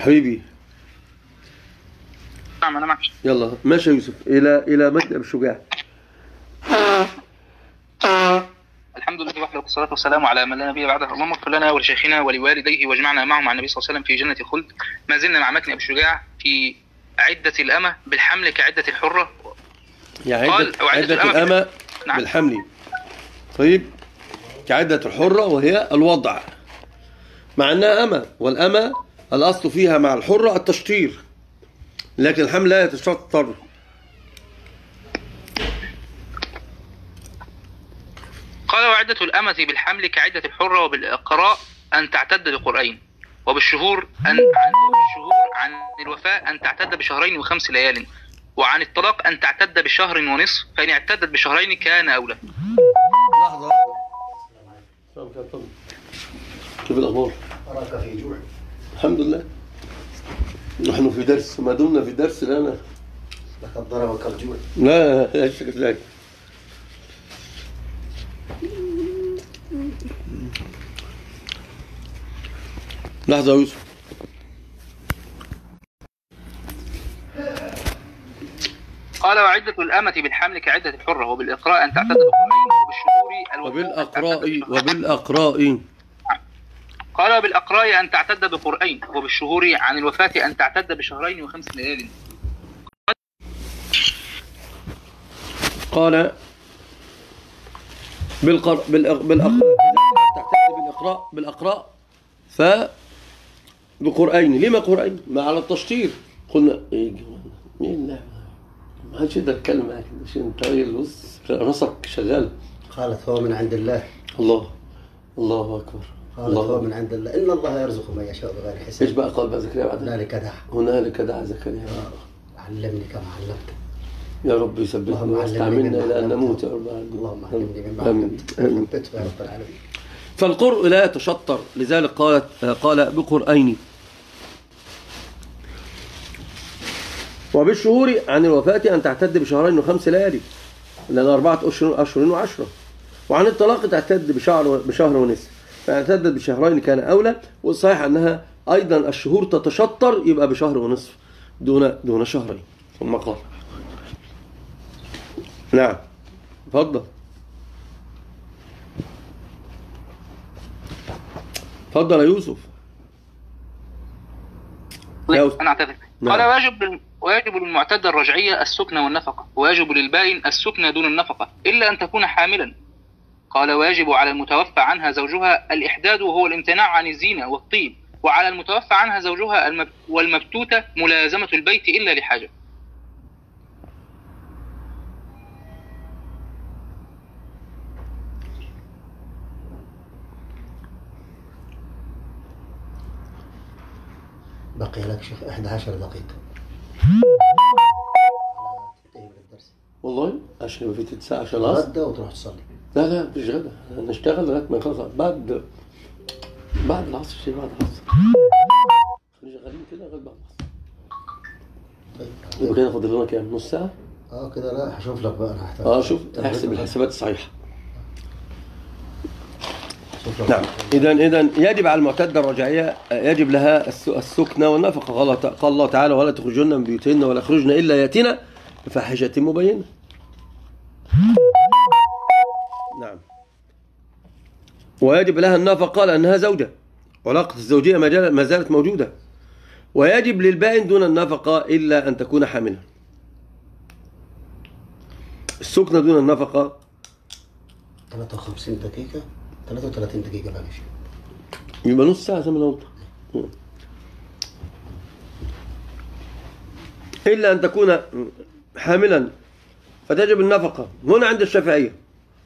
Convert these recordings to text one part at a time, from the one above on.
حبيبي. نعم أنا معك. يلا ماشي يا يوسف إلى مكتب الشجاع. الحمد لله وحده والصلاة والسلام على من لا نبي بعده. اللهم اغفر لنا ولشيخنا ولوالديه واجمعنا معهم مع النبي صلى الله عليه وسلم في جنة خلد. ما زلنا مع متن أبي الشجاع في عدة الأمة بالحمل كعدة الحرة. يعني عدة الأمة نعم. بالحمل. طيب كعدة الحرة وهي الوضع مع أنها أمة، والأمة الأصل فيها مع الحرة التشطير، لكن الحمل لا يتشطر. قال وعدة الأمة بالحمل كعدة الحرة، وبالإقراء أن تعتد بقرئين، وبالشهور عن الوفاء أن تعتد بشهرين وخمس ليال، وعن الطلاق أن تعتد بشهر ونصف، فإن اعتدت بشهرين كان أولى. لحظة كيف الأخبار؟ أراك في جوع. الحمد لله نحن في درس، ما دمنا في درس لنا لقد ضربك الجوع. لا شك في ذلك. لحظة يا يوسف. قال وعدة الأمة بالحمل كعدة الحرة، وبالإقراء أن تعتد بقرئين، وبالأقراء قال وبالأقراء أن تعتد بقرئين، وبالشهور عن الوفاة أن تعتد بشهرين وخمس ليال. قال بالأقراء بقرئين. لما قرئين؟ ما على التشطير. قلنا مين ما حدش يقدر يتكلم معاك عشان انت راجل بص راسك شغال. قالت هو من عند الله. الله اكبر. قالت هو من عند الله، ان الله يرزق من يشاء بغير حساب. ايش بقى قال بقى زكريا بعد هنالك دعا زكريا. علمني كما علمت. يا رب يثبتنا واستعملنا الى ان نموت يا رب. اللهم علمني مما علمت ثبته يا رب العالمين. فالقرء لا يتشطر، لذلك قال بقرئين. وبالشهور عن الوفاة أن تعتد بشهرين وخمس ليالي، لأن 4 أشهر و10. وعن الطلاق تعتد بشهر ونصف، فاعتدت بشهرين كان أولى. والصحيح أنها أيضا الشهور تتشطر، يبقى بشهر ونصف دون شهرين. ثم قال نعم تفضل يا يوسف. أنا أعتذر. قال ويجب للمعتدة الرجعية السكن والنفقة، ويجب للبائن السكن دون النفقة إلا أن تكون حاملا. قال ويجب على المتوفى عنها زوجها الإحداد وهو الامتناع عن الزينة والطيب، وعلى المتوفى عنها زوجها والمبتوتة ملازمة البيت إلا لحاجة. بقي لك شيخ 11 دقيقة. والله عشان ما في تتساء عشان العصر غدا وتروح تصلي. لا مفيش غدا، نشتغل لغايه ما يخلص بعد العصر. شيء بعد العصر شغالين كده لغايه بعد العصر. طيب كده فاضل لنا كام؟ نص ساعه؟ كده. لا هشوف لك بقى. انا هحتاج شوف احسب الحسابات الصحيحه. نعم. إذا يجب على المعتدة الرجعية يجب لها السكنة والنفقة. قال الله تعالى ولا تخرجن من بيوتهن ولا يخرجن إلا يأتين بفاحشة مبينة. نعم. ويجب لها النفقة لأنها زوجة، علاقة الزوجية ما زالت موجودة. ويجب للبائن دون النفقة إلا أن تكون حاملا. السكنة دون النفقة 53 دقيقة 33 دقيقة باقي شيء. يبقى نص ساعة زي ما قلت. إلا أن تكون حاملا فتجب النفقة. هنا عند الشافعية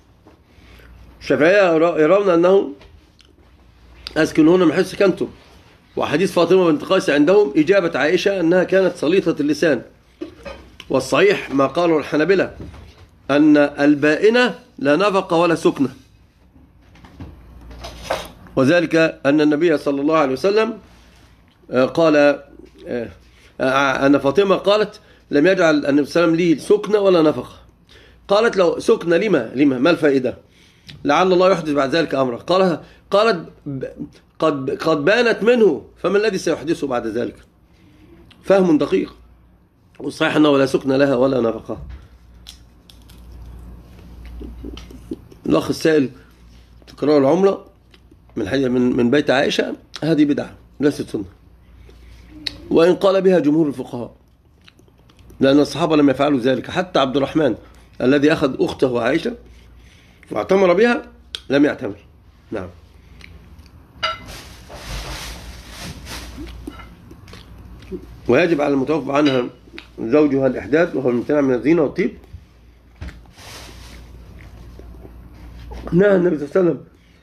يرون أنه أسكنون من حيث سكنتم. وحديث فاطمة بنت قيس عندهم إجابة عائشة أنها كانت صليطة اللسان. والصحيح ما قالوا الحنابلة أن البائنة لا نفقة ولا سكنة، وذلك أن النبي صلى الله عليه وسلم قال أن فاطمة قالت لم يجعل النبي صلى الله عليه وسلم لي سكنة ولا نفقة. قالت لو سكنة لما ما الفائدة؟ لعل الله يحدث بعد ذلك أمره. قد بانت منه، فما الذي سيحدثه بعد ذلك؟ فهم دقيق. والصحيح أنه لا سكن لها ولا نفقة. الأخ السائل تكرار العمرة من بيت عائشة، هذه بدعة ليست سنة، وإن قال بها جمهور الفقهاء، لأن الصحابة لم يفعلوا ذلك. حتى عبد الرحمن الذي أخذ أخته عائشة واعتمر بها لم يعتمر. نعم. ويجب على المتوفى عنها زوجها الإحداث، وهو الممتنع من الزينة والطيب. نهى النبي صلى الله عليه وسلم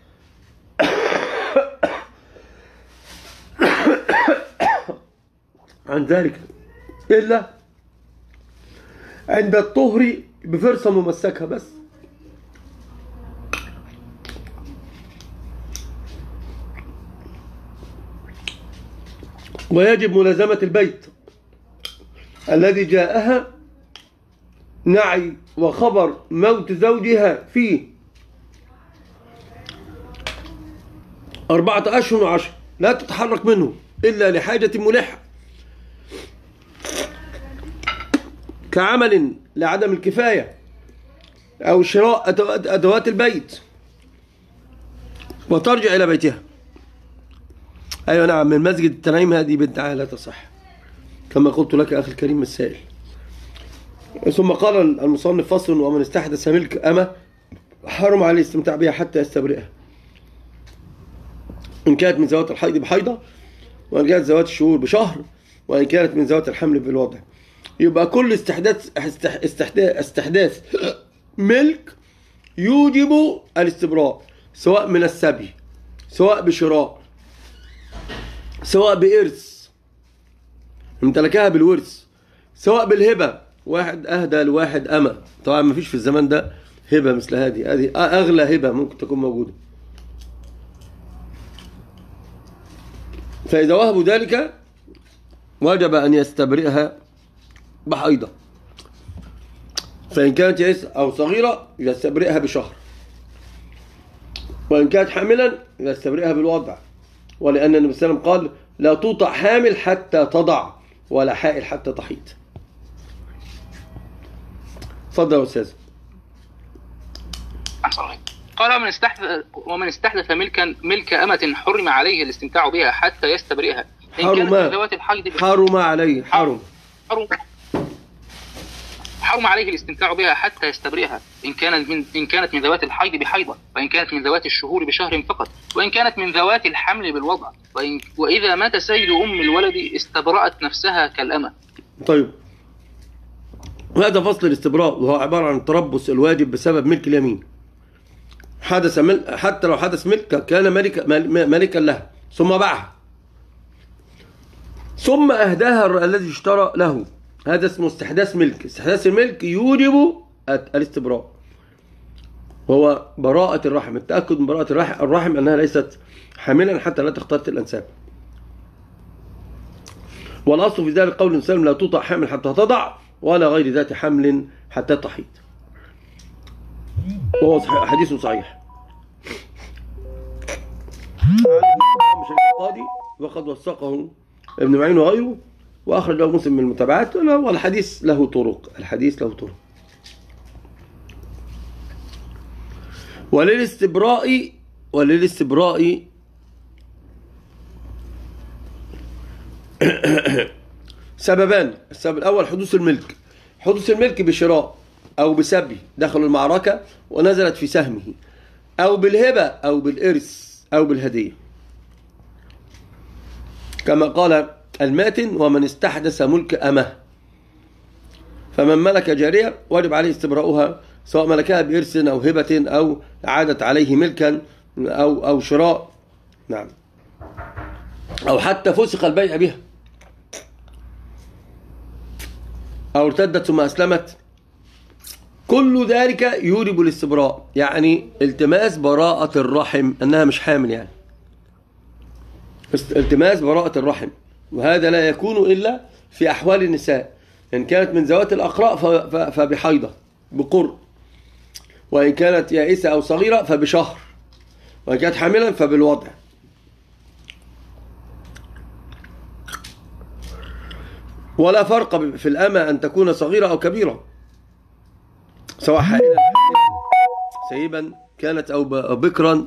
عن ذلك إلا عند الطهر بفرصة ممسكة بس. ويجب ملازمة البيت الذي جاءها نعي وخبر موت زوجها فيه 4 أشهر و10، لا تتحرك منه إلا لحاجة ملحة كعمل لعدم الكفاية أو شراء أدوات البيت، وترجع إلى بيتها. أيوة نعم، من مسجد التنعيم هذه بدعة لا تصح كما قلت لك أخي الكريم السائل. ثم قال المصنف: فصل: ومن استحدث ملك أمة حرم عليه الاستمتاع بها حتى يستبرئها، إن كانت من ذوات الحيض بحيضة، وإن كانت ذوات الشهور بشهر، وإن كانت من ذوات الحمل بالوضع. يبقى كل استحداث ملك يوجب الاستبراء، سواء من السبي، سواء بشراء، سواء بإرث امتلكها بالورث، سواء بالهبة، واحد أهدى لواحد أمة. طبعا ما فيش في الزمان ده هبة مثل هذه أغلى هبة ممكن تكون موجودة. فإذا وهبوا ذلك وجب أن يستبرئها بحيضة، فإن كانت يائسة أو صغيرة يستبرئها بشهر، وإن كانت حاملا يستبرئها بالوضع، ولأن النبي صلى الله عليه وسلم قال: لا توطأ حامل حتى تضع، ولا حائل حتى تحيض. تفضل يا أستاذ. قال: ومن استحدث ملك أمة حرم عليه الاستمتاع بها حتى يستبرئها، إن كانت من ذوات الحيض حرم عليه حرم عليه الاستمتاع بها حتى يستبرئها، إن كانت من ذوات الحيض بحيضة، وإن كانت من ذوات الشهور بشهر فقط، وإن كانت من ذوات الحمل بالوضع، وإذا مات سيد أم الولد استبرأت نفسها كالأمة. طيب، وهذا فصل الاستبراء، وهو عبارة عن التربص الواجب بسبب ملك اليمين. حتى لو حدث ملك كان ملكا لها، ثم باعها، ثم أهداها الذي اشترى له، هذا اسمه استحداث ملك. استحداث الملك يوجب الاستبراء، وهو براءة الرحم، التأكد من براءة الرحم أنها ليست حاملا حتى لا تختلط الأنساب. والأصل في ذلك قول النبي صلى الله عليه وسلم: لا توطأ حامل حتى تضع، ولا غير ذات حمل حتى تحيض، وهو حديث صحيح. القاضي وقد وثقه ابن معين وغيره، وأخرج له مسلم من المتابعات، والحديث له طرق. وللاستبراء سببان. السبب الأول حدوث الملك بشراء أو بسبي، دخلوا المعركة ونزلت في سهمه، أو بالهبة أو بالإرث أو بالهدية، كما قال الماتن: ومن استحدث ملك أمه. فمن ملك جارية وجب عليه استبراؤها، سواء ملكها بإرث أو هبة أو عادت عليه ملكا أو شراء، نعم، أو حتى فسق البيع بها، أو ارتدت ثم أسلمت. كل ذلك يوجب الاستبراء، يعني التماس براءة الرحم، أنها مش حامل، يعني التماس براءة الرحم. وهذا لا يكون إلا في أحوال النساء، إن كانت من ذوات الأقراء فبحيضة بقر، وإن كانت يائسة أو صغيرة فبشهر، وإن كانت حاملا فبالوضع. ولا فرق في الأمة أن تكون صغيرة أو كبيرة، سواء حائلا سيبا كانت أو بكرا.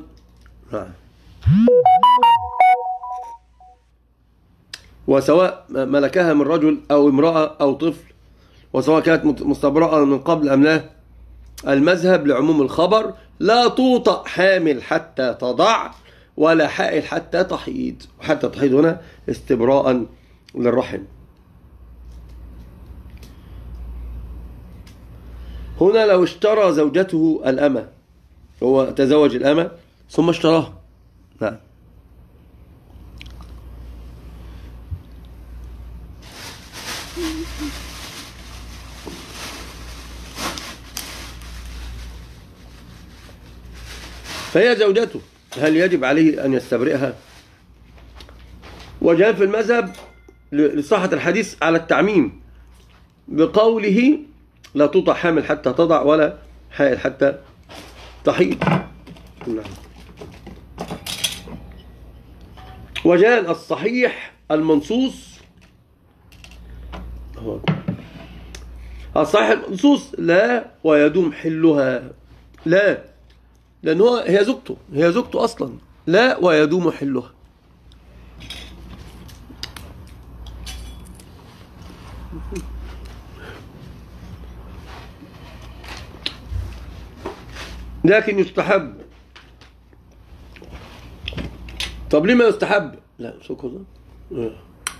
وسواء ملكها من رجل أو امرأة أو طفل، وسواء كانت مستبرأة من قبل أم لا. المذهب لعموم الخبر: لا توطأ حامل حتى تضع، ولا حائل حتى تحيض. وحتى تحيض هنا استبراء للرحم. هنا لو اشترى زوجته الأمة، هو تزوج الأمة ثم اشتراها. نعم. فهي زوجته، هل يجب عليه أن يستبرئها؟ وجاء في المذهب لصحة الحديث على التعميم بقوله: لا توطأ حامل حتى تضع، ولا حائل حتى تحيض. وجاء الصحيح المنصوص، الصحيح المنصوص: لا ويدوم حلها. لا، لأن هي زوجته أصلا. لا ويدوم حلها. لكن يستحب. طب لما يستحب؟ لا سكر ده.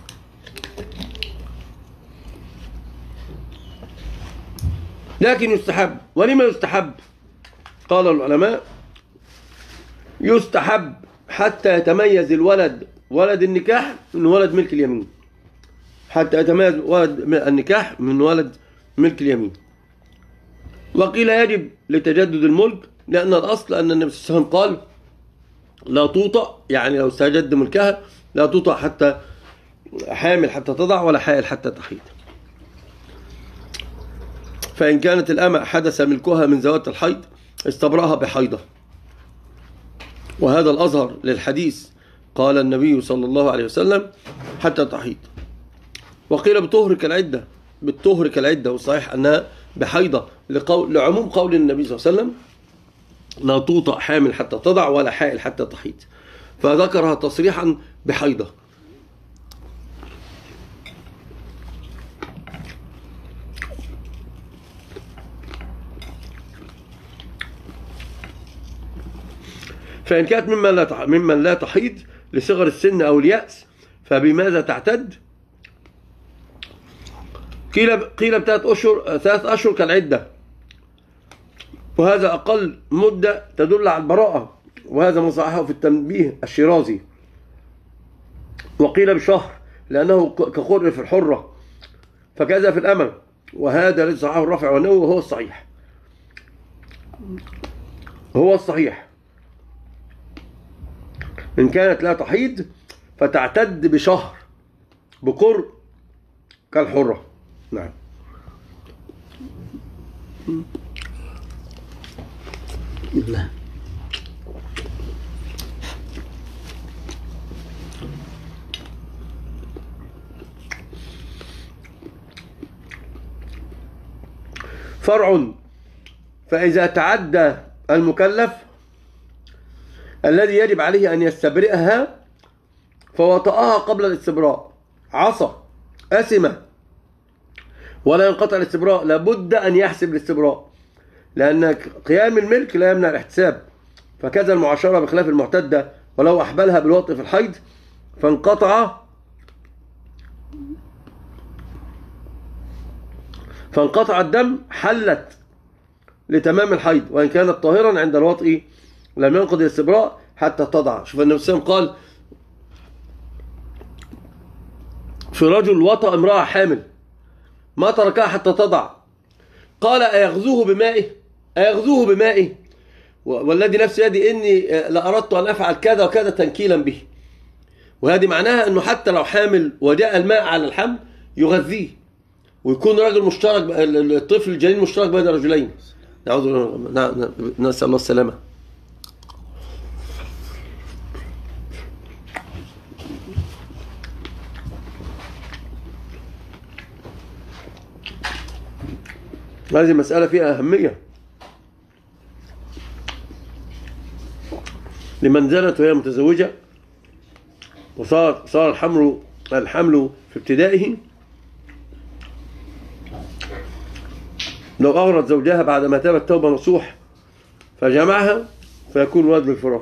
لكن يستحب. ولما يستحب؟ قال العلماء: يستحب حتى يتميز الولد ولد النكاح من ولد ملك اليمين. حتى يتميز ولد النكاح من ولد ملك اليمين. وقيل يجب لتجدد الملك، لأن الأصل أن النبي صلى الله عليه وسلم قال: لا توطأ، يعني لو استجد ملكها لا توطأ حتى حامل حتى تضع، ولا حائل حتى تحيض. فإن كانت الأمة حدث ملكها من ذوات الحيض استبرأها بحيضة، وهذا الأظهر للحديث. قال النبي صلى الله عليه وسلم: حتى تحيض. وقيل بالطهر كالعدة، والصحيح أنها بحيضة لعموم قول النبي صلى الله عليه وسلم: لا توطأ حامل حتى تضع، ولا حائل حتى تحيض، فذكرها تصريحا بحيضة. فإن كانت ممن لا تحيض لصغر السن أو اليأس، فبماذا تعتد؟ قيل ب3 أشهر كالعدة، وهذا أقل مدة تدل على البراءة، وهذا ما صححه في التنبيه الشيرازي. وقيل بشهر لأنه كقر في الحرة، فكذا في الأمل، وهذا الذي صححه الرافع والنووي، وهو الصحيح. إن كانت لا تحيض فتعتد بشهر بقر كالحرة. نعم. لا. فرع: فإذا تعدى المكلف الذي يجب عليه أن يستبرئها فوطأها قبل الاستبراء عصى أثم، ولا ينقطع الاستبراء، لابد أن يحسب الاستبراء، لأن قيام الملك لا يمنع الاحتساب. فكذا المعاشرة بخلاف المعتدة، ولو أحبلها بالوطء في الحيض فانقطع الدم حلت لتمام الحيض، وإن كانت طاهرا عند الوطء لم ينقض الاستبراء حتى تضع. شوف النبي صلى الله عليه وسلم قال في رجل وطأ امرأة حامل ما تركها حتى تضع، قال: أيغزوه بمائه والذي نفس يدي إني لأردت أن أفعل كذا وكذا تنكيلا به. وهذه معناها أنه حتى لو حامل وجاء الماء على الحمل يغذيه، ويكون راجل مشترك، الطفل الجنين مشترك بين رجلين. نسأل الله السلامة. هذه مسألة فيها أهمية لمن زنت وهي متزوجة وصار الحمل في ابتدائه، لو أغرت زوجها بعدما تابت توبة نصوح فجمعها فيكون الولد للفراش.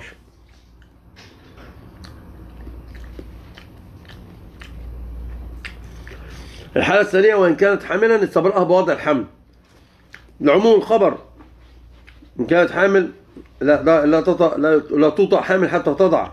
الحالة الثانية وإن كانت حاملا استبرأها بوضع الحمل. لعموم الخبر إن كانت حامل لا تطع حامل حتى تضع.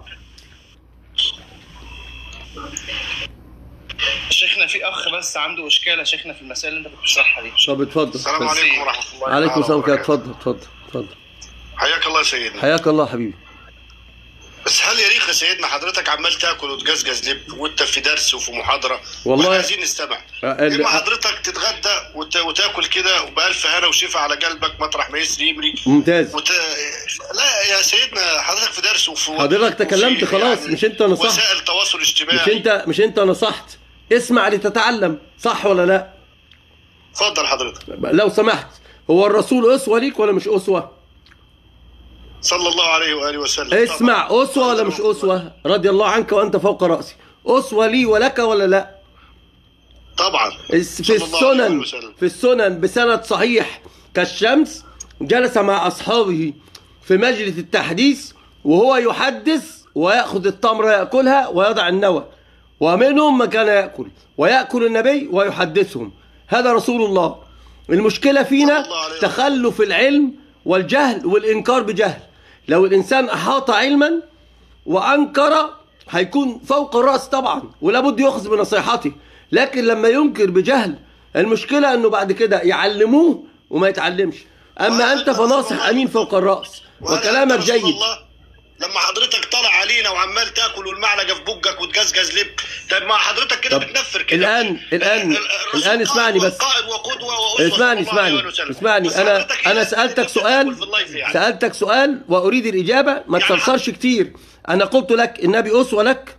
شيخنا في اخ بس عنده اشكال يا شيخنا في المسائل اللي انت كنت بتشرحها دي. طب اتفضل. السلام عليكم ورحمه الله. عليكم السلام ورحمة الله. اتفضل. حياك الله يا سيدنا. حياك الله حبيبي. بس هل يليق يا سيدنا حضرتك عمال تاكل وتجزجز لب وانت في درس وفي محاضره والله عايزين نستمع؟ اما حضرتك تتغدى وتاكل كده وبألف هنا وشفا على قلبك مطرح ما يسري يمري. ممتاز. لا يا سيدنا حضرتك في درس حضرتك تكلمت خلاص يعني مش انت نصحت. وسائل التواصل الاجتماعي مش انت نصحت. اسمع لتتعلم، صح ولا لا؟ اتفضل حضرتك. لو سمحت، هو الرسول أسوة ليك ولا مش أسوة؟ صلى الله عليه وآله وسلم. اسمع، أسوة ولا مش أسوة؟ رضي الله عنك وأنت فوق رأسي. أسوة لي ولك ولا لا؟ طبعا. في السنن بسند صحيح كالشمس جلس مع أصحابه في مجلس التحديث وهو يحدث ويأخذ التمر يأكلها ويضع النوى، ومنهم من كان يأكل ويأكل النبي ويحدثهم. هذا رسول الله. المشكلة فينا تخلف العلم والجهل والإنكار بجهل. لو الإنسان أحاط علما وأنكر هيكون فوق الرأس طبعا ولابد يأخذ بنصيحته، لكن لما ينكر بجهل المشكلة أنه بعد كده يعلموه وما يتعلمش. أما أنت فناصح أمين فوق الرأس وكلامك جيد. لما حضرتك طالع علينا وعمال تاكل والمعلقه في بقك وتجزجز لب، طب ما حضرتك كده بتنفر كده. الان اسمعني بس. اسمعني انا سألتك سؤال واريد الاجابه، ما تفسرش كتير. انا قلت لك النبي اسوه لك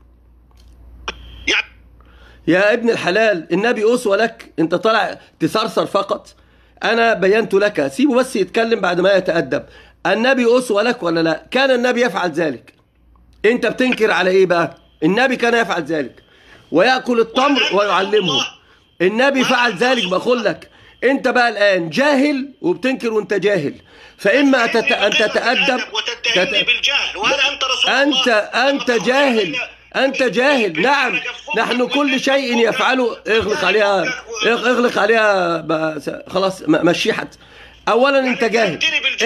يا ابن الحلال، النبي اسوه لك، انت طالع تثرثر فقط. انا بينت لك، سيبه بس يتكلم بعد ما يتأدب. النبي أسوة لك ولا لا؟ كان النبي يفعل ذلك. انت بتنكر على ايه بقى؟ النبي كان يفعل ذلك ويأكل التمر ويعلمه. النبي فعل ذلك. بقول لك انت بقى الآن جاهل وبتنكر وانت جاهل، فإما أن تتأدب أنت جاهل. نعم، نحن كل شيء يفعله اغلق عليها خلاص مشي حتى. اولا انت جاهل،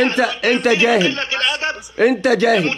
انت جاهل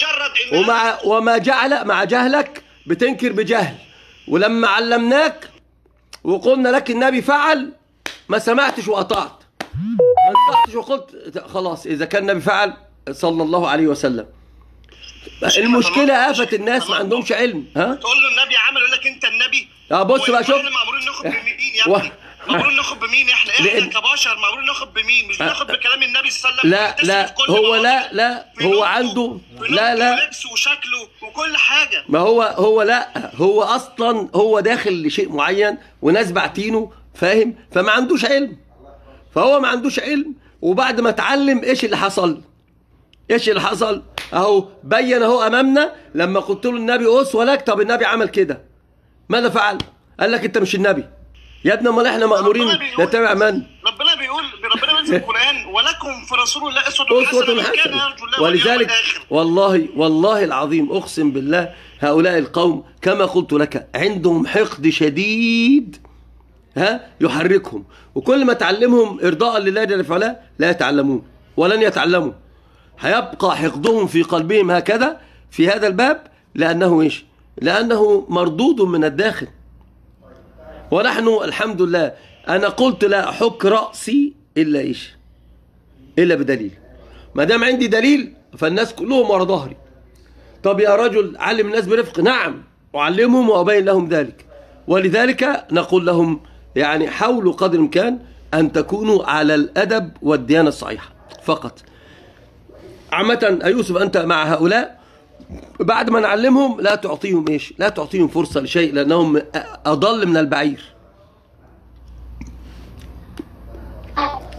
مع جهلك بتنكر بجهل. ولما علمناك وقلنا لك النبي فعل ما سمعتش وقطعت، ما سمعتش وقلت خلاص اذا كان النبي فعل صلى الله عليه وسلم. المشكله آفة الناس ما عندهمش علم. ها تقول له النبي عمل، يقول لك انت النبي. بص بقى شوف، احنا مأمورين ناخد بمين يا ابني؟ مأمورين ناخد بمين؟ احنا كبشر مأمورين ناخد بمين؟ مش بناخد بكلام النبي صلى الله عليه وسلم. لا هو عنده لبس وشكله وكل حاجه. ما هو اصلا هو داخل لشيء معين وناس باعتينه، فاهم؟ فما عندوش علم، فهو ما عندوش علم. وبعد ما اتعلم ايش اللي حصل؟ اهو بين اهو امامنا. لما قلت له النبي اسوه لك، طب النبي عمل كده ماذا فعل؟ قال لك انت مش النبي يا ابني. امال احنا مأمورين نتبع من؟ ربنا بيقول في القرآن ولكم في رسول الله اسوة حسنة. ولذلك والله العظيم اقسم بالله هؤلاء القوم كما قلت لك عندهم حقد شديد يحركهم، وكل ما تعلمهم ارضاء لله جل وعلا لا يتعلمون ولن يتعلموا. هيبقى حقدهم في قلبهم هكذا في هذا الباب، لأنه ايش؟ لأنه مردود من الداخل. ونحن الحمد لله أنا قلت لا أحك رأسي إلا إيش؟ إلا بدليل. ما دام عندي دليل فالناس كلهم ورا ظهري. طب يا رجل علم الناس برفق، نعم أعلمهم وأبين لهم ذلك. ولذلك نقول لهم يعني حاولوا قدر الإمكان أن تكونوا على الأدب والديانة الصحيحة فقط. عامة يوسف أنت مع هؤلاء بعد ما نعلمهم لا تعطيهم ايش؟ لا تعطيهم فرصة لشيء، لأنهم أضل من البعير.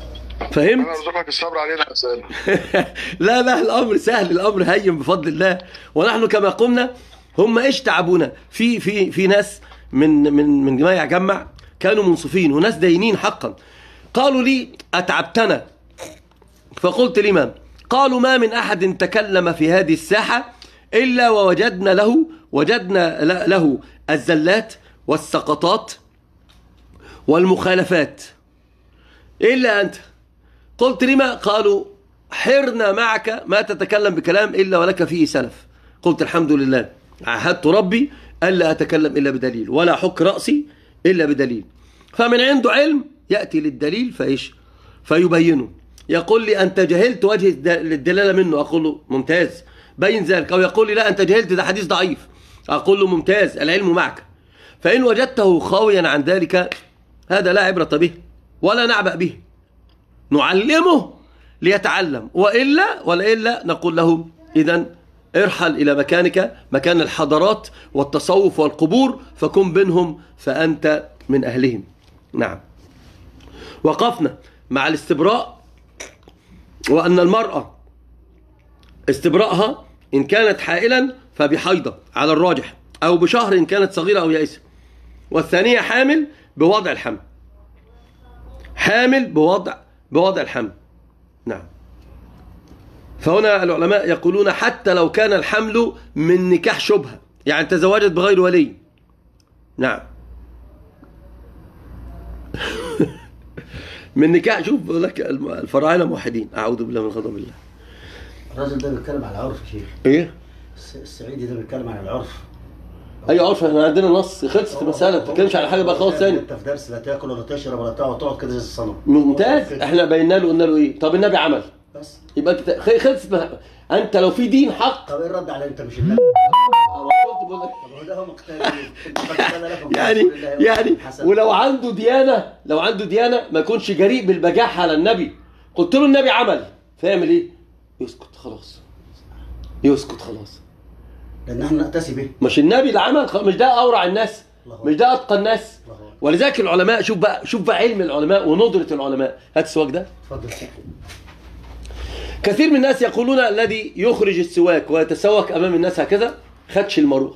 فهمت؟ انا ارزقك الصبر علينا يا استاذ. لا لا، الامر سهل، الامر هين بفضل الله. ونحن كما قلنا هم ايش تعبونا في ناس من جمع كانوا منصفين وناس داينين حقا. قالوا لي أتعبتنا، فقلت لمن؟ قالوا ما من أحد تكلم في هذه الساحة إلا ووجدنا له الزلات والسقطات والمخالفات إلا أنت. قلت لما؟ قالوا حرنا معك ما تتكلم بكلام إلا ولك فيه سلف. قلت الحمد لله، عهدت ربي ألا أتكلم إلا بدليل ولا حك رأسي إلا بدليل. فمن عنده علم يأتي للدليل فيبينه. يقول لي أنت جهلت وجه الدلالة منه، أقول له ممتاز بين ذلك. أو يقول لي لا أنت جهلت ده حديث ضعيف، أقول له ممتاز العلم معك. فإن وجدته خاويا عن ذلك هذا لا عبرة به ولا نعبأ به، نعلمه ليتعلم، وإلا نقول له إذن ارحل إلى مكانك، مكان الحضارات والتصوف والقبور، فكن بينهم فأنت من أهلهم. نعم. وقفنا مع الاستبراء، وأن المرأة استبراءها إن كانت حائلا فبحيضة على الراجح، أو بشهر إن كانت صغيرة أو يائسة، والثانية حامل بوضع الحمل، حامل بوضع الحمل. نعم. فهنا العلماء يقولون حتى لو كان الحمل من نكاح شبهة، يعني تزوجت بغير ولي. نعم. من نكاح، شوف بقول لك الفراعنة موحدين، أعوذ بالله من غضب الله. الراجل ده بيتكلم على العرف يا شيخ. إيه؟ السعيدي ده بيتكلم عن العرف. أي عرف؟ إحنا عندنا نص، خلصت المسألة، ما بتتكلمش على حاجة بقى خالص ثاني. أنت في درس لا تاكل ولا تشرب ولا تقعد كده زي الصنم. ممتاز. إحنا بينا له قلنا له إيه؟ طب النبي عمل. بس. يبقى خلصت. أنت لو في دين حق. طب إيه الرد على أنت مش النبي؟ يعني ولو عنده ديانة ما يكونش جريء بالبجاحة على النبي. قلت له النبي عمل، فيعمل ايه؟ يسكت خلاص. لان احنا نأتسي به. مش النبي اللي عمل، مش ده اورع الناس، مش ده اتقى الناس. ولذلك العلماء، شوف بقى علم العلماء وندرة العلماء. هات السواك ده. اتفضل. كثير من الناس يقولون الذي يخرج السواك ويتسوك امام الناس هكذا خدش المروءه.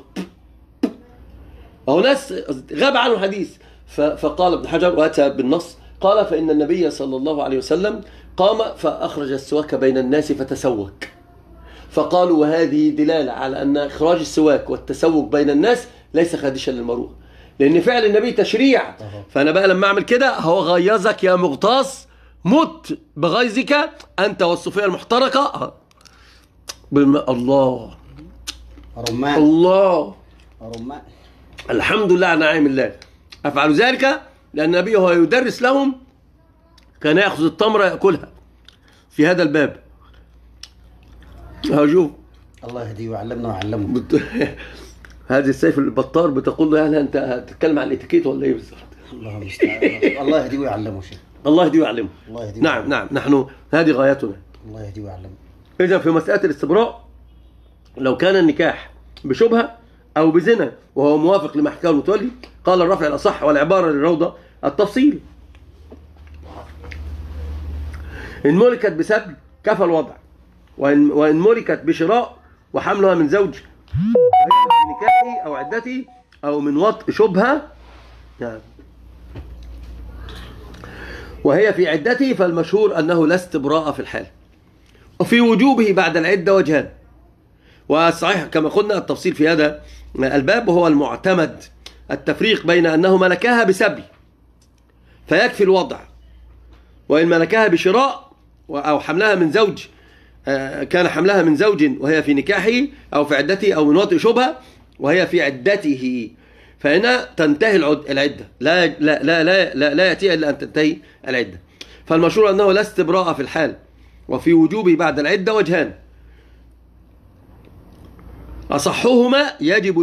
أو ناس غاب عنه حديث. فقال ابن حجر وأتى بالنص، قال فإن النبي صلى الله عليه وسلم قام فأخرج السواك بين الناس فتسوك. فقالوا وهذه دلالة على أن إخراج السواك والتسوك بين الناس ليس خادشا للمروءة، لأن فعل النبي تشريع. فأنا بقى لما أعمل كده هو غيظك يا مغطاس، مت بغيظك أنت والصوفية المحترقة. الله رمان. الله رمان. الحمد لله على نعيم الله. أفعل ذلك لأن النبي هو يدرس لهم كان يأخذ التمرة يأكلها في هذا الباب. شوف الله يهديه ويعلمنا ويعلمه. هذه السيف البطار بتقول له يعني أنت هتتكلم عن الاتيكيت ولا إيه بالظبط؟ الله المستعان. الله يهديه ويعلمه شيء. الله يهديه ويعلمه. نعم نحن هذه غايتنا. الله يهديه ويعلمه. إذا في مسألة الاستبراء لو كان النكاح بشبهة أو بزنا وهو موافق لما حكاه المتولي، قال الرفع الأصح والعبارة للروضة التفصيل. إن ملكت بسبب كفى الوضع، وإن ملكت بشراء وحملها من زوج وهي في نكاحه أو عدته أو من وطء شبهة يعني وهي في عدته، فالمشهور أنه لا استبراء في الحال. وفي وجوبه بعد العدة وجهان، والصحيح كما قلنا التفصيل في هذا الباب، وهو المعتمد التفريق بين أنه ملكها بسبي فيكفي الوضع، وإن ملكها بشراء أو حملها من زوج، كان حملها من زوج وهي في نكاحه أو في عدته أو من وطئ شبهة وهي في عدته، فهنا تنتهي العدة، لا يأتي إلا أن تنتهي العدة. فالمشهور أنه لا استبراء في الحال. وفي وجوبه بعد العدة وجهان، أصحهما يجب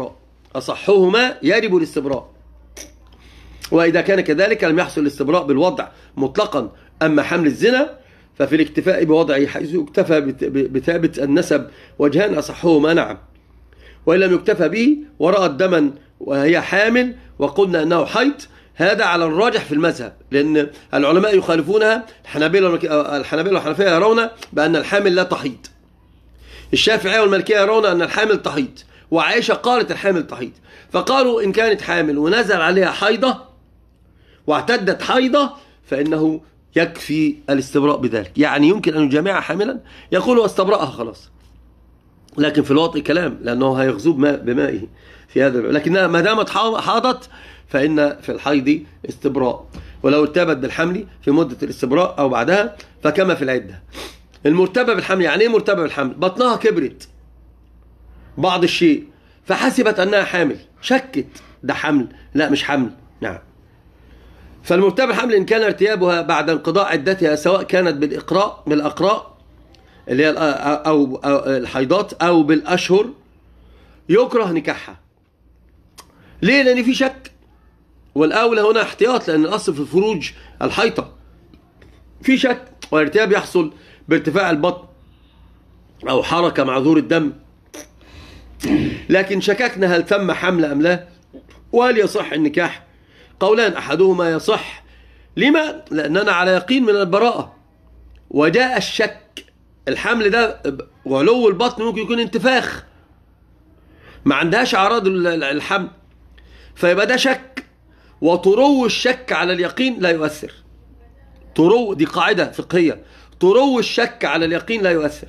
الاستبراء، وإذا كان كذلك لم يحصل الاستبراء بالوضع مطلقا. أما حمل الزنا ففي الاكتفاء بوضعه حيث يكتفى بثابت النسب وجهان، أصحهما نعم. وإن لم يكتفى به ورأت دما وهي حامل وقلنا أنه حيض، هذا على الراجح في المذهب، لأن العلماء يخالفونها. الحنابلة والحنفية يرون بأن الحامل لا تحيض. الشافعية والمالكية يرون أن الحامل تحيض، وعائشة قالت الحامل تحيض. فقالوا إن كانت حامل ونزل عليها حيضة واعتدت حيضة فإنه يكفي الاستبراء بذلك، يعني يمكن أن يجامعها حاملا يقول واستبرأها خلاص. لكن في الوطء كلام، لأنه هيغزوب بمائه في هذا لكنها ما دامت حاضت فإن في الحيض استبراء، ولو ارتبت بالحمل في مدة الاستبراء أو بعدها فكما في العدة. المرتبة بالحمل، يعني ايه مرتبة بالحمل؟ بطنها كبرت بعض الشيء فحسبت أنها حامل، شكت ده حمل، لا مش حمل. نعم. فالمرتبة بالحمل إن كان ارتيابها بعد انقضاء عدتها سواء كانت بالأقراء اللي هي أو الحيضات أو بالأشهر يكره نكاحها. ليه؟ لأن في شك، والأولى هنا احتياط، لأن الأصل في الفروج الحيطة. في شك والارتياب يحصل بارتفاع البطن أو حركة مع ظهور الدم، لكن شككنا هل تم حمل أم لا، وهل يصح النكاح؟ قولان، أحدهما يصح. لما؟ لأننا على يقين من البراءة، وجاء الشك. الحمل ده وعلو البطن ممكن يكون انتفاخ، ما عندهاش أعراض الحمل، فيبقى ده شك. وطرو الشك على اليقين لا يؤثر. طرو، دي قاعدة فقهية، طرو الشك على اليقين لا يؤثر.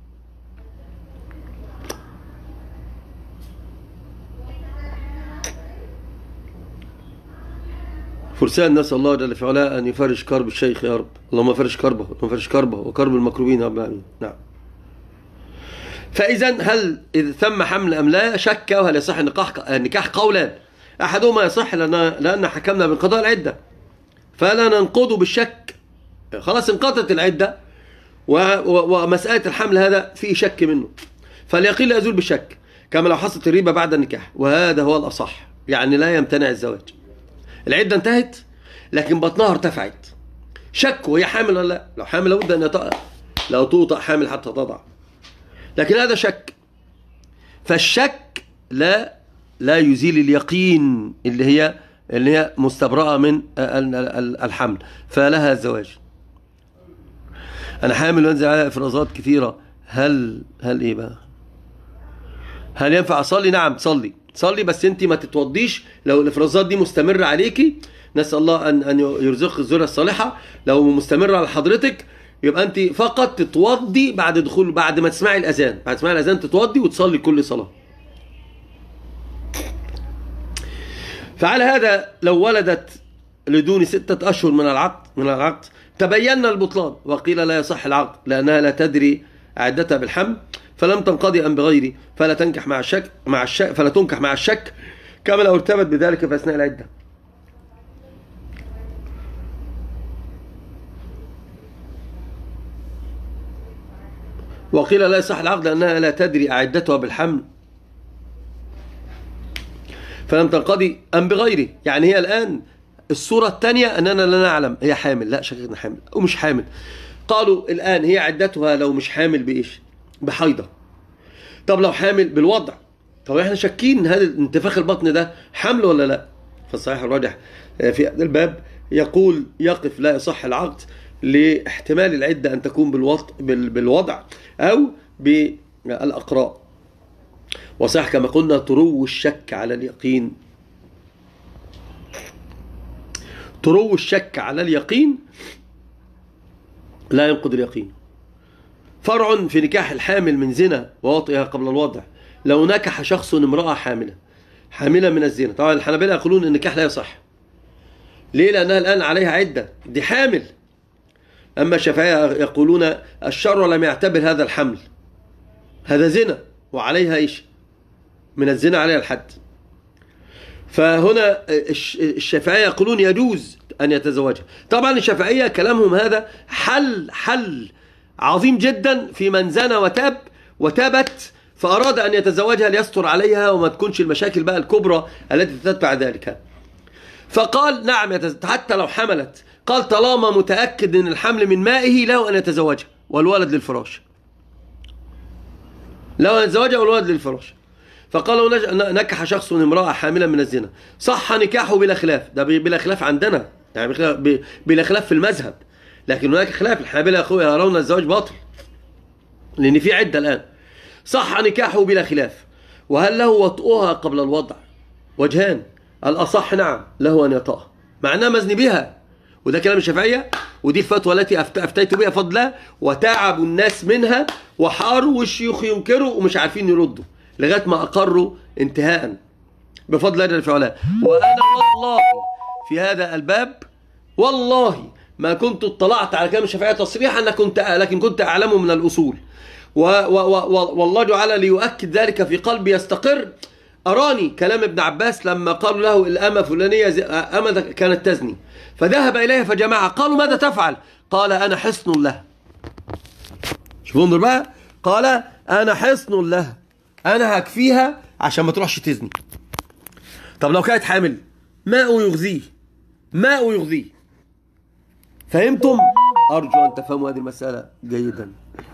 فرسان نسأل الله جل في علاه أن يفرج كرب الشيخ يا رب. اللهم فرج كربه، اللهم فرج كربه وكرب المكروبين يا رب العالمين. نعم. فإذا هل إذا ثم حمل أم لا شك، وهل يصح النكاح؟ قولان، أحدهما يصح لأن حكمنا بانقضاء العدة فلا ننقضه بالشك، خلاص انقضت العدة، ومسألة الحمل هذا فيه شك منه، فاليقين لا يزول بالشك، كما لو حصلت الريبة بعد النكاح، وهذا هو الأصح، يعني لا يمتنع الزواج. العدة انتهت لكن بطنها ارتفعت، شك وهي حامل ولا لا. لو حامل لابد أن لو توطأ حامل حتى تضع، لكن هذا شك، فالشك لا يزيل اليقين اللي هي مستبرأة من الحمل، فلها الزواج. أنا حامل وانزل عليها إفرازات كثيرة، هل إيه بقى؟ هل ينفع أصلي؟ نعم صلي، بس أنت ما تتوضيش لو الإفرازات دي مستمرة عليكي. نسأل الله أن يرزقك الذرية الصالحة. لو مستمرة على حضرتك يبقى أنت فقط تتوضي بعد ما تسمعي الأذان، بعد تسمعي الأذان تتوضي وتصلي كل صلاة. فعلى هذا لو ولدت لدون 6 أشهر من العقد تبين البطلان، وقيل لا يصح العقد لأنها لا تدري عدتها بالحمل، فلم تنقضي أم بغيره، فلا تنكح مع الشك كما لو ارتبت بذلك في أثناء العدة. وقيل لا يصح العقد لأنها لا تدري عدتها بالحمل فلم تنقضي أم بغيره، يعني هي الآن الصورة الثانية أننا لا نعلم هي حامل، لا شككنا حامل أو مش حامل. قالوا الآن هي عدتها لو مش حامل بإيش؟ بحيضة. طب لو حامل بالوضع، طب احنا شاكين هذا انتفاخ البطن ده حمل ولا لا؟ فالصحيح الراجح في هذا الباب يقول يقف لا يصح العقد لاحتمال العدة أن تكون بالوضع أو بالأقراء. وصح كما قلنا طرو الشك على اليقين، طرو الشك على اليقين لا ينقض اليقين. فرع في نكاح الحامل من زنا ووطئها قبل الوضع. لو نكح شخص امرأة حاملة من الزنا، طبعا الحنابلة يقولون النكاح لا يصح. ليه؟ لأنها الآن عليها عدة، دي حامل. أما الشافعية يقولون الشرع لم يعتبر هذا الحمل، هذا زنا وعليها إيش؟ من الزنا عليها الحد. فهنا الشافعية يقولون يجوز أن يتزوجها. طبعا الشافعية كلامهم هذا حل عظيم جدا في من زنى وتابت فأراد أن يتزوجها ليستر عليها وما تكونش المشاكل بقى الكبرى التي تتبع ذلك. فقال نعم حتى لو حملت، قال طالما متأكد أن الحمل من مائه له أن يتزوجها والولد للفراش، له أن يتزوجها والولد للفراش. فقالوا نكح شخص امرأة حاملا من الزنا، صح نكاحه بلا خلاف. ده بلا خلاف عندنا، يعني بلا خلاف في المذهب، لكن هناك خلاف. الحنابلة يا أخويا يرون الزواج باطل لأن في عدة الآن. صح نكاحه بلا خلاف. وهل له وطئها قبل الوضع؟ وجهان، الأصح نعم له أن يطأها مع أنها مزني بها، وده كلام الشافعية، ودي الفتوى التي أفتيت بها فضل الله، وتعب الناس منها وحاروا والشيوخ ينكروا ومش عارفين يردوا لغاية ما أقروا انتهاء بفضل الله في علاه. وأنا والله في هذا الباب والله ما كنت اطلعت على كلام الشافعية تصريحا، لكن كنت أعلمه من الأصول، والله جعل ليؤكد ذلك في قلبي يستقر. أراني كلام ابن عباس لما قالوا له الأمة فلانية أمة كانت تزني، فذهب إليها فجمعها، قالوا ماذا تفعل؟ قال أنا حصن له. شوفوا انظر بقى، قال أنا حصن له، أنا هكفيها عشان ما تروحش تزني. طب لو كانت حامل ماء يغذيه، ماء يغذيه. فهمتم؟ أرجو أن تفهموا هذه المسألة جيدا،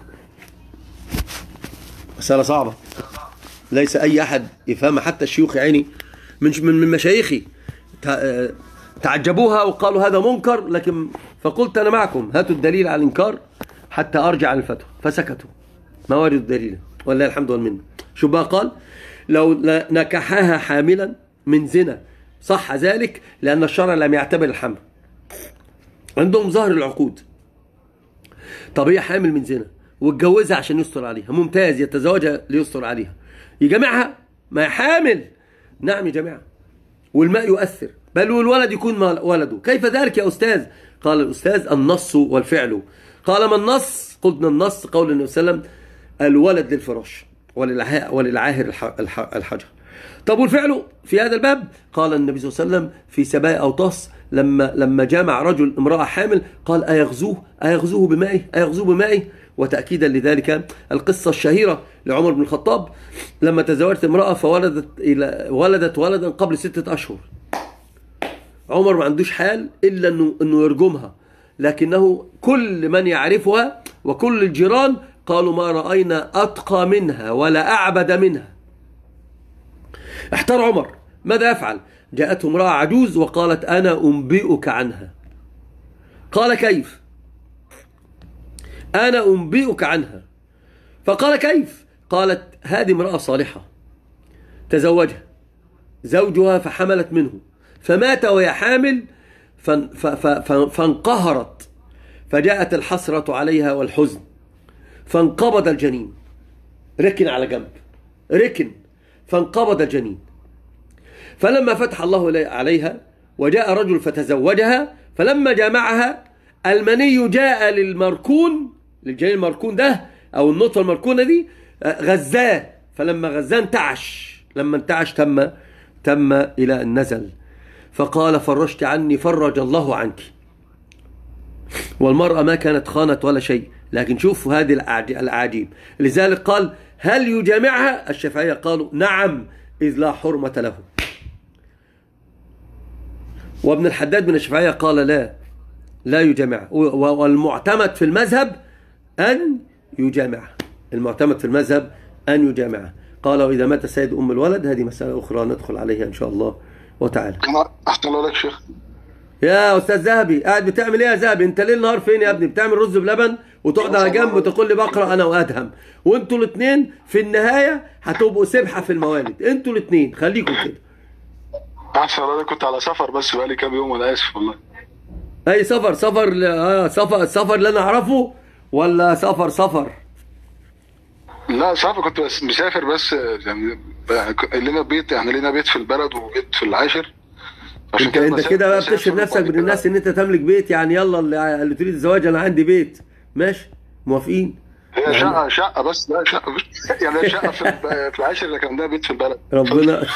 مسألة صعبة ليس أي أحد يفهمها، حتى الشيوخ عيني من مشايخي تعجبوها وقالوا هذا منكر، لكن فقلت أنا معكم هاتوا الدليل على الإنكار حتى أرجع عن الفتوى، فسكتوا ما وردوا الدليل والله الحمد والمنة. شو بقى قال؟ لو نكحها حاملا من زنا صح ذلك، لأن الشرع لم يعتبر الحمل، عندهم ظهر العقود. طب هي حامل من زنا واتجوزها عشان يستر عليها، ممتاز، يتزوجها ليستر عليها، يجمعها ما هي حامل، نعم يجمعها، والماء يؤثر، بل والولد يكون ولده. كيف ذلك يا أستاذ؟ قال الأستاذ النص والفعل. قال ما النص؟ قلنا النص قول النبي صلى الله عليه وسلم الولد للفراش وللعاهر الحجر. طب والفعل في هذا الباب؟ قال النبي صلى الله عليه وسلم في سبايا أوطاس لما جامع رجل امرأة حامل قال أيغزوه بمائه. وتأكيدا لذلك القصة الشهيرة لعمر بن الخطاب لما تزوجت امرأة فولدت ولدا قبل 6 أشهر. عمر ما عندوش حال إلا أنه يرجمها، لكنه كل من يعرفها وكل الجيران قالوا ما رأينا أتقى منها ولا أعبد منها. احتار عمر ماذا يفعل؟ جاءته امرأة عجوز وقالت أنا أنبئك عنها. قال كيف؟ أنا أنبئك عنها. فقال كيف؟ قالت هذه امرأة صالحة تزوجها زوجها فحملت منه فمات وهي حامل فانقهرت، فجاءت الحسرة عليها والحزن، فانقبض الجنين، ركن على جنب، فانقبض الجنين. فلما فتح الله عليها وجاء رجل فتزوجها، فلما جامعها المني جاء للجنين المركون ده أو النطفة المركونة دي غزاه، فلما غزاه انتعش، لما انتعش تم إلى النزل. فقال فرجت عني فرج الله عنك. والمرأة ما كانت خانت ولا شيء، لكن شوف هذه الأعاجيب. لذلك قال هل يجامعها؟ الشافعية قالوا نعم إذ لا حرمة له. وابن الحداد من الشافعية قال لا يجامعها، والمعتمد في المذهب أن يجامعها، المعتمد في المذهب أن يجامعها. قال وإذا مات سيد أم الولد، هذه مسألة أخرى ندخل عليها إن شاء الله وتعالى. أحسن الله لك شيخ. يا أستاذ ذهبي قاعد بتعمل إيه يا ذهبي؟ أنت ليل نهار فين يا ابني؟ بتعمل رز بلبن وتقعد على جنب وتقول لي بقرأ أنا وأدهم، وأنتوا الاثنين في النهاية هتبقوا سبحة في الموالد، أنتوا الاثنين خليكم كده. أحسن الله لك، كنت على سفر بس بقالي كام يوم وأنا آسف والله. أي سفر اللي أنا أعرفه ولا سفر؟ لا سفر، كنت بس مسافر بس، يعني لنا بيت، يعني لنا بيت في البلد وبيت في العاشر. انت كده بقى بتشهر نفسك من الناس ان انت تملك بيت، يعني يلا اللي تريد الزواج انا عندي بيت، ماشي موافقين؟ هي شقه بس، لا شقه يعني شقه في العاشر، لكن عندها بيت في البلد. ربنا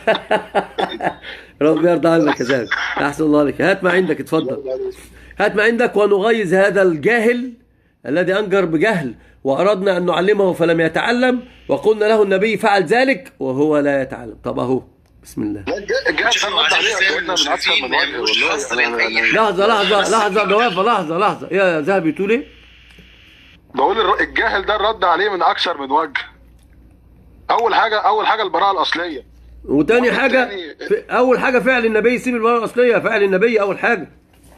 يرضى عنك يا زاهد، احسن الله عليك. هات ما عندك، اتفضل هات ما عندك، ونغيظ هذا الجاهل الذي انجر بجهل واردنا ان نعلمه فلم يتعلم، وقلنا له النبي فعل ذلك وهو لا يتعلم. طب اهو بسم الله. لحظة جوافة، لحظة يا ذهبي تقول ايه؟ بقول الجاهل ده الرد عليه من اكثر من وجه. اول حاجه البراءه الاصليه، وتاني حاجه اول حاجه فعل النبي يسيب البراءه الاصليه، فعل النبي اول حاجه.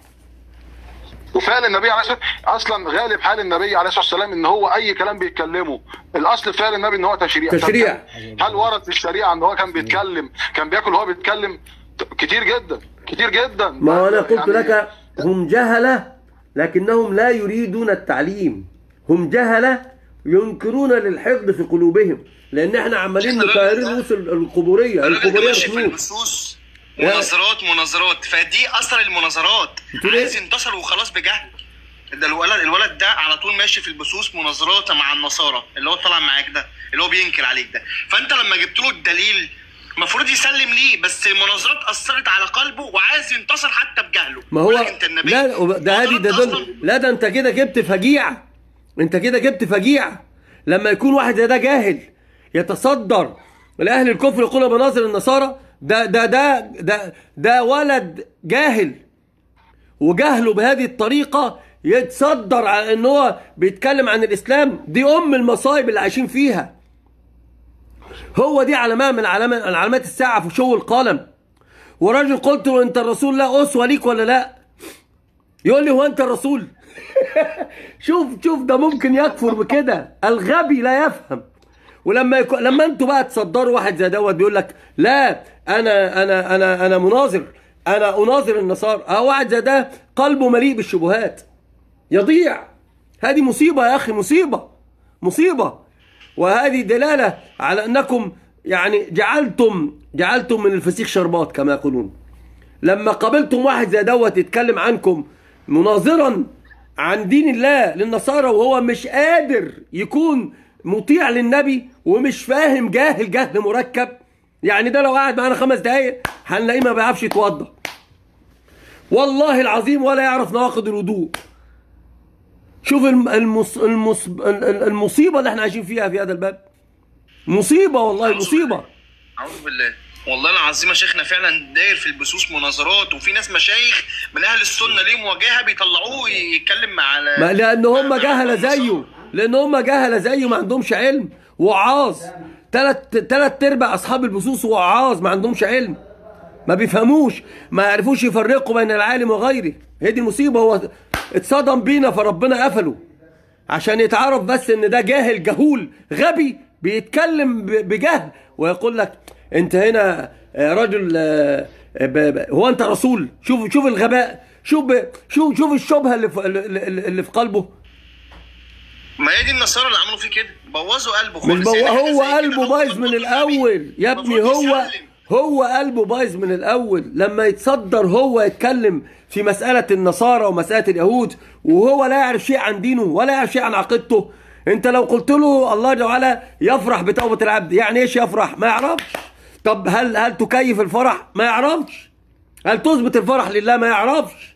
وفعل النبي عليه الصلاه والسلام اصلا غالب حال النبي عليه الصلاه والسلام ان هو اي كلام بيتكلمه الاصل فعل النبي ان هو تشريع. هل ورد في الشريعه ان هو كان بيتكلم كان بياكل وهو بيتكلم؟ كتير جدا كتير جدا. ما انا قلت يعني لك هم جهله لكنهم لا يريدون التعليم، هم جهله ينكرون للحقد في قلوبهم، لان احنا عمالين نطيرين رؤوس القبوريه في النصوص مناظرات فدي اثر المناظرات، عايز ينتصر وخلاص بجهل. ده الولد ده على طول ماشي في البثوث مناظرات مع النصارى اللي هو طالع معاك ده اللي هو بينكر عليك ده، فانت لما جبت له الدليل المفروض يسلم ليه، بس المناظرات اثرت على قلبه وعايز ينتصر حتى بجهله. ما هو لا ده انت كده جبت فجيعه، انت كده جبت فجيعه لما يكون واحد زي ده جاهل يتصدر لاهل الكفر يقول مناظر النصارى. ده ولد جاهل، وجهله بهذه الطريقه يتصدر على ان هو بيتكلم عن الاسلام. دي المصايب اللي عايشين فيها. هو دي علامه من علامات الساعه في شو القلم. وراجل قلت له انت الرسول لا اسوه ليك ولا لا؟ يقول لي هو انت الرسول؟ شوف ده ممكن يكفر بكده. الغبي لا يفهم. لما انتوا بقى تصدروا واحد زي دوت بيقول لك لا انا مناظر، انا اناظر النصارى، واحد زي ده قلبه مليء بالشبهات يضيع. هذه مصيبه يا اخي، مصيبه. وهذه دلاله على انكم يعني جعلتم من الفسيخ شربات كما يقولون. لما قابلتم واحد زي دوت يتكلم عنكم مناظرا عن دين الله للنصارى وهو مش قادر يكون مطيع للنبي ومش فاهم، جهل مركب. يعني ده لو قعد معانا 5 دقايق هنلاقيه ما بيعرفش يتوضا والله العظيم، ولا يعرف نواقض الوضوء. شوف المصيبه اللي احنا عايشين فيها في هذا الباب. مصيبه والله، مصيبه. اعوذ بالله والله العظيم يا شيخنا فعلا داير في البثوث مناظرات، وفي ناس مشايخ من اهل السنه ليه مواجهه بيطلعوه يتكلم مع لان هم جهله زيه ما عندهمش علم. وعاظ 3/4 اصحاب البثوث وعاظ ما عندهمش علم، ما بيفهموش، ما يعرفوش يفرقوا بين العالم وغيره. هي دي المصيبه. هو اتصدم بينا فربنا قفله عشان يتعرف بس ان ده جاهل جهول غبي بيتكلم بجهل ويقول لك انت هنا راجل هو انت رسول. شوف الغباء، شوف الشبهه اللي في قلبه. ما هي دي النصارى اللي عملوا فيه كده، بوظوا قلبه خالص. هو قلبه بايظ من الاول يا ابني، هو قلبه بايظ من الاول. لما يتصدر هو يتكلم في مساله النصارى ومساله اليهود وهو لا يعرف شيء عن دينه ولا يعرف شيء عن عقيدته. انت لو قلت له الله جل وعلا يفرح بتوبه العبد، يعني ايش يفرح؟ ما يعرفش. طب هل تكيف الفرح؟ ما يعرفش. هل تثبت الفرح لله؟ ما يعرفش.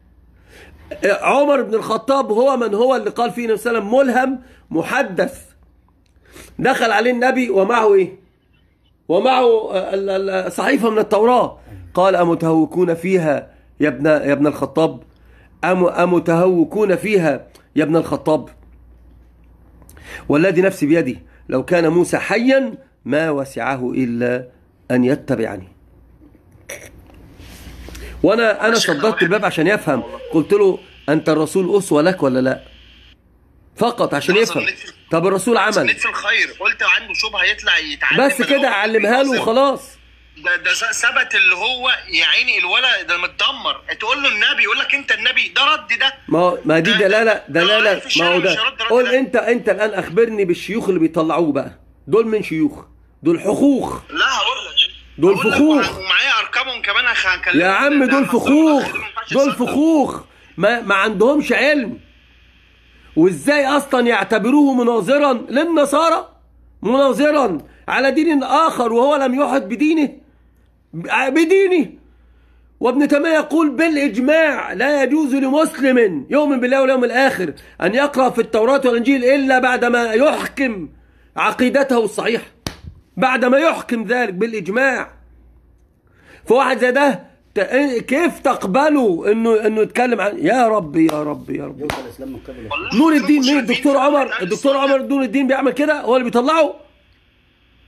عمر بن الخطاب هو من هو اللي قال فيه النبي صلى الله عليه وسلم ملهم محدث. دخل عليه النبي ومعه ايه؟ ومعه صحيفه من التوراه. قال امتهوكون فيها يا ابن الخطاب؟ امتهوكون فيها يا ابن الخطاب؟ والذي نفسي بيدي لو كان موسى حيا ما وسعه الا ان يتبعني. وانا صدرت الباب عشان يفهم. قلت له انت الرسول اسوه لك ولا لا؟ فقط عشان يفهم. طب الرسول عمل في الخير، قلت عنده شبهه يطلع يتعلم بس كده، علمها له وخلاص. ده ثبت اللي هو يا عيني الولد ده متدمر. تقول له النبي يقول لك انت النبي، ده رد ده. ما دي دلاله. ما هو ده. قول انت الان اخبرني بالشيوخ اللي بيطلعوه بقى. دول من شيوخ؟ دول حقوق. لا هقول لك دول فخوخ ومعايا ارقامهم كمان هكلمك يا عم. دول فخوخ ما عندهمش علم. وازاي اصلا يعتبروه مناظرا للنصارى، مناظرا على دين اخر وهو لم يحط بدينه. وابن تيمية يقول بالاجماع لا يجوز لمسلم يؤمن بالله واليوم الاخر ان يقرأ في التوراة والانجيل الا بعدما يحكم عقيدته الصحيحة، بعدما يحكم ذلك بالاجماع. فواحد زي ده كيف تقبلوا انه يتكلم عن يا ربي. نور الدين مين؟ الدكتور عمر نور الدين بيعمل كده، هو اللي بيطلعه.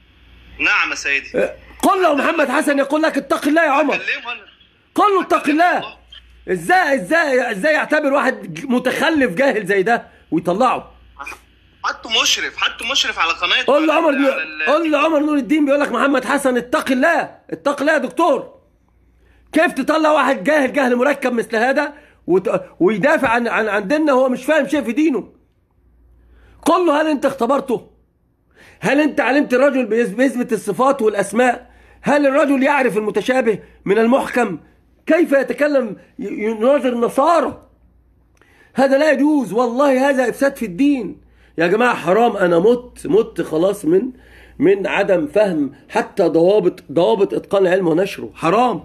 نعم يا سيدي. قل له محمد حسن يقول لك اتق الله يا عمر. قل له اتق الله. ازاي يعتبر واحد متخلف جاهل زي ده ويطلعه؟ حطه مشرف على قناه. قل له عمر نور الدين بيقول لك محمد حسن اتق الله يا دكتور. كيف تطلع واحد جاهل مركب مثل هذا ويدافع عن ديننا وهو مش فاهم شيء في دينه؟ قل له هل انت اختبرته؟ هل انت علمت الرجل بيثبت الصفات والاسماء؟ هل الرجل يعرف المتشابه من المحكم؟ كيف يتكلم يناظر النصارى؟ هذا لا يجوز والله، هذا افساد في الدين يا جماعه. حرام. انا مت خلاص من عدم فهم حتى ضوابط اتقان العلم ونشره. حرام.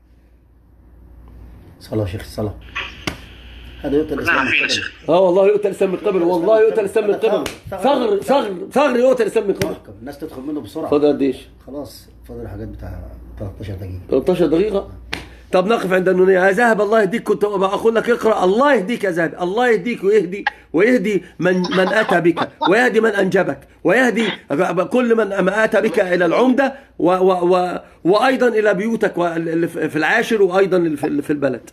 صلاه يا شيخ الصلاه. هذا يؤتى الاسلام من قبل. والله يؤتى الاسلام من قبل. والله يؤتى الاسلام من قبل. ثغر يؤتى الاسلام من قبل. الناس تدخل منه بسرعه. فاضل قد ايش؟ خلاص فاضل حاجات بتاع 13 دقيقه. 13 دقيقه. طب نقف عند النونية. يا ذهب الله يهديك. كنت أقول لك اقرأ. الله يهديك يا ذهب. الله يهديك ويهدي من أتى بك، ويهدي من أنجبك، ويهدي كل من أتى بك إلى العمدة وأيضا إلى بيوتك في العاشر وأيضا في البلد.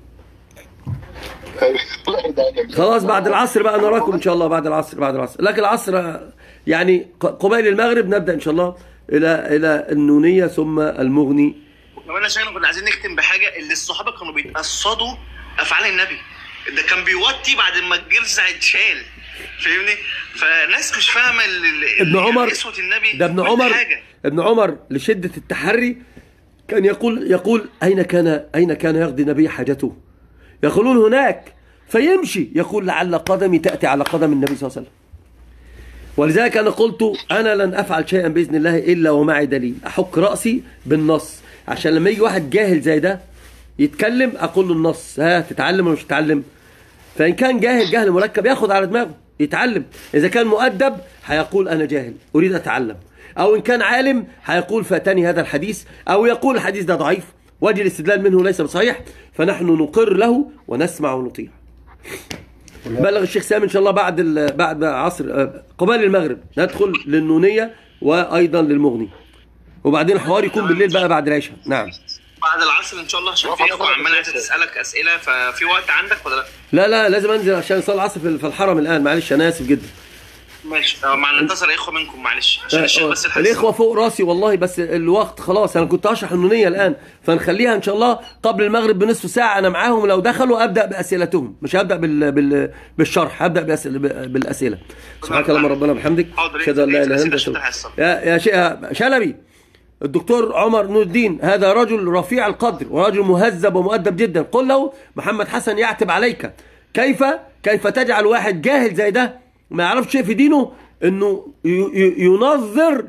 خلاص بعد العصر بقى نراكم إن شاء الله. بعد العصر لكن العصر يعني قبيل المغرب نبدأ إن شاء الله إلى النونية ثم المغني. كمان عشان كنا عايزين نختم بحاجه اللي الصحابه كانوا بيتقصدوا افعال النبي. ده كان بيوطي بعد ما الجرزع اتشال، فاهمني؟ فناس مش فاهمه ابن عمر قسوه النبي. ده ابن عمر لشده التحري كان يقول اين كان يقضي النبي حاجته؟ يقولون هناك، فيمشي يقول لعل قدمي تاتي على قدم النبي صلى الله عليه وسلم. ولذلك انا قلت انا لن افعل شيئا باذن الله الا ومعي دليل، احك راسي بالنص، عشان لما يجي واحد جاهل زي ده يتكلم اقول له النص. تتعلم ولا مش تتعلم؟ فان كان جهل مركب ياخد على دماغه يتعلم. اذا كان مؤدب هيقول انا جاهل اريد اتعلم، او ان كان عالم هيقول فاتني هذا الحديث، او يقول الحديث ده ضعيف وجه الاستدلال منه ليس بصحيح، فنحن نقر له ونسمع ونطيع. بلغ الشيخ سامي ان شاء الله بعد عصر قبيل المغرب ندخل للنونية وايضا للمغني، وبعدين الحوار يكون بالليل بقى بعد العشاء. نعم بعد العصر ان شاء الله. عشان في اخوه عمال عايزه تسالك اسئله، ففي وقت عندك ولا لا؟ لا لازم انزل عشان اصلي العصر في الحرم الان. معلش انا اسف جدا. ماشي. مع ننتظر اخوه منكم معلش عشان الشيخ بس الاخوه فوق راسي والله، بس الوقت خلاص. انا كنت هشرح النونيه الان، فنخليها ان شاء الله قبل المغرب بنصف ساعه. انا معاهم، لو دخلوا ابدا باسئلتهم، مش هبدا بالشرح، هبدا بالاسئله. سبحانك اللهم ربنا وبحمدك اشهد ان لا اله الا انت. يا شيخ شلبي، الدكتور عمر نور الدين هذا رجل رفيع القدر ورجل مهذب ومؤدب جدا. قل له محمد حسن يعتب عليك. كيف تجعل واحد جاهل زي ده ما يعرفش شيء في دينه انه ينظر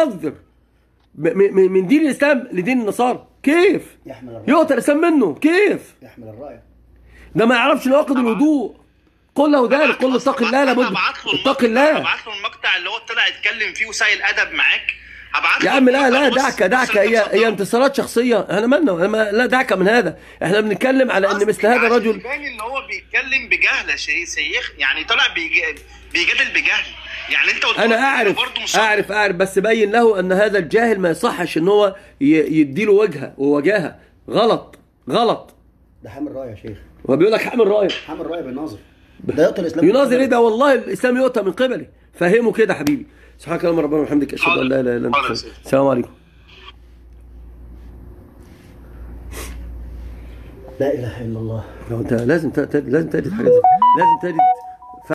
من دين الاسلام لدين النصارى؟ كيف يؤتى الاسلام منه؟ كيف يحمل الرايه؟ ده ما يعرفش نواقض الوضوء. قل له ذلك، قل له اتق الله. لابد اتق الله. ابعت له المقطع اللي هو طلع يتكلم فيه وسائل ادب معاك. يا عم لا دعك هي انتصارات شخصيه. احنا مالنا؟ لا دعك من هذا. احنا بنتكلم على ان مثل هذا الرجل ان هو بيتكلم بجهل يا شيخ، يعني طلع بيجادل بجهل. يعني انت انا اعرف بس بين له ان هذا الجاهل ما يصحش ان هو يديله وجهه غلط. ده حامل رايه يا شيخ. هو بيقول لك حامل رايه بالناظر. ده يؤتى الاسلام. يناظر ايه ده؟ والله الاسلام يؤتى من قبلي. فهمه كده حبيبي. سبحانك اللهم ربنا وبحمدك اشهد ان لا اله الا انت. السلام عليكم. لا اله الا الله. انت لازم تجد حاجه، لازم تجد